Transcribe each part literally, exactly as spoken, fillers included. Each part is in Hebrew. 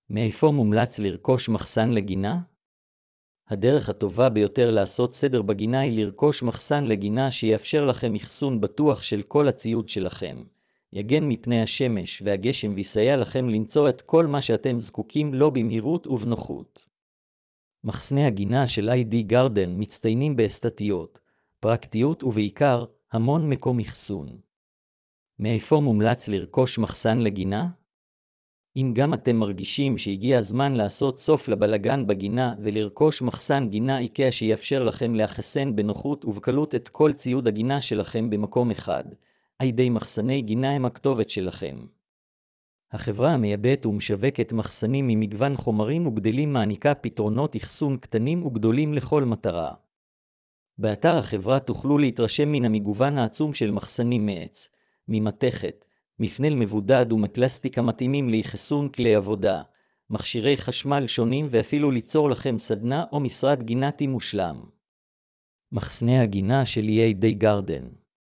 מאיפה מומלץ לרכוש מחסן לגינה? הדרך הטובה ביותר לעשות סדר בגינה היא לרכוש מחסן לגינה שיאפשר לכם אחסון בטוח של כל הציוד שלכם, יגן מפני השמש והגשם ויסייע לכם למצוא את כל מה שאתם זקוקים לו במהירות ובנוחות. מחסני הגינה של איי די Garden מצטיינים באסתטיות, פרקטיות ובעיקר המון מקום אחסון. מאיפה מומלץ לרכוש מחסן לגינה? אם גם אתם מרגישים שהגיע הזמן לעשות סוף לבלגן בגינה ולרכוש מחסן גינה איקאה שיאפשר לכם לאחסן בנוחות ובקלות את כל ציוד הגינה שלכם במקום אחד, איי די מחסני גינה הם הכתובת שלכם. החברה המייבאת ומשווקת מחסנים ממגוון חומרים וגדלים מעניקה פתרונות אחסון קטנים וגדולים לכל מטרה. באתר החברה תוכלו להתרשם מן המגוון העצום של מחסנים מעץ, ממתכת, מפנל מבודד ומפלסטיק המתאימים לאחסון כלי עבודה, מכשירי חשמל שונים ואפילו ליצור לכם סדנה או משרד גינתי מושלם. מחסני הגינה של איי די Garden.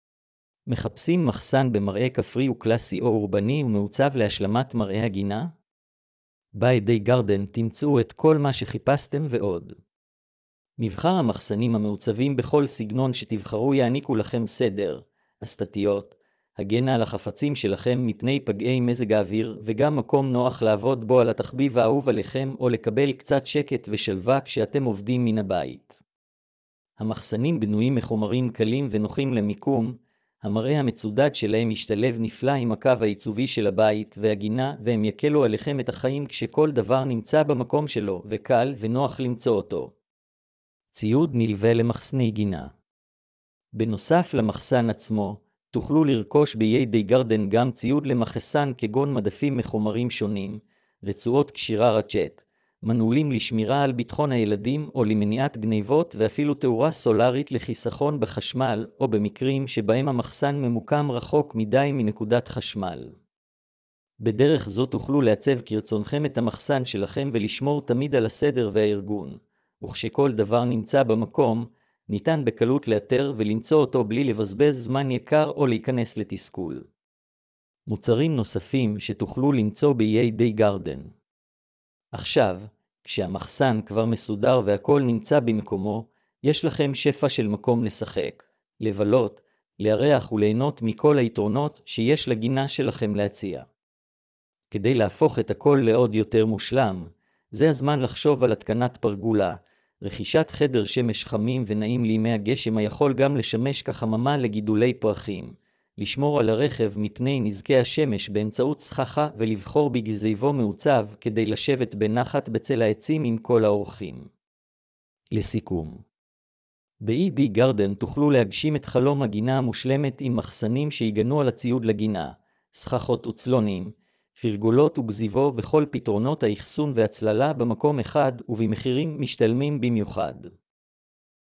מחפשים מחסן במראה כפרי וקלאסי או אורבני ומעוצב להשלמת מראה הגינה? ב-איי די Garden תמצאו את כל מה שחיפשתם ועוד. מבחר המחסנים המעוצבים בכל סגנון שתבחרו יעניקו לכם סדר, אסתטיות, הגנה על החפצים שלכם מפני פגעי מזג האוויר וגם מקום נוח לעבוד בו על התחביב האהוב עליכם או לקבל קצת שקט ושלווה כשאתם עובדים מן הבית. המחסנים בנויים מחומרים קלים ונוחים למיקום, המראה המצודד שלהם ישתלב נפלא עם הקו העיצובי של הבית והגינה והם יקלו עליכם את החיים כשכל דבר נמצא במקום שלו וקל ונוח למצוא אותו. ציוד נלווה למחסני גינה. בנוסף למחסן עצמו, תוכלו לרכוש ב-איי די Garden גם ציוד למחסן כגון מדפים מחומרים שונים, רצועות קשירה רצ'ט, מנעולים לשמירה על ביטחון הילדים או למניעת גניבות ואפילו תאורה סולרית לחיסכון בחשמל או במקרים שבהם המחסן ממוקם רחוק מדי מנקודת חשמל. בדרך זו תוכלו לעצב כרצונכם את המחסן שלכם ולשמור תמיד על הסדר והארגון, וכשכל דבר נמצא במקום, ניתן בקלות לאתר ולמצוא אותו בלי לבזבז זמן יקר או להיכנס לתסכול. מוצרים נוספים שתוכלו למצוא ב-איי די Garden. עכשיו, כשהמחסן כבר מסודר והכל נמצא במקומו, יש לכם שפע של מקום לשחק, לבלות, לארח וליהנות מכל היתרונות שיש לגינה שלכם להציע. כדי להפוך את הכל לעוד יותר מושלם, זה הזמן לחשוב על התקנת פרגולה, רכישת חדר שמש חמים ונעים לימי הגשם היכול גם לשמש כחממה לגידולי פרחים, לשמור על הרכב מפני נזקי השמש באמצעות סככה ולבחור בגזיבו מעוצב כדי לשבת בנחת בצל העצים עם כל האורחים. לסיכום, ב-איי די Garden תוכלו להגשים את חלום הגינה המושלמת עם מחסנים שיגנו על הציוד לגינה, סככות וצלונים, פרגולות וגזיבו וכל פתרונות האחסון והצללה במקום אחד ובמחירים משתלמים במיוחד.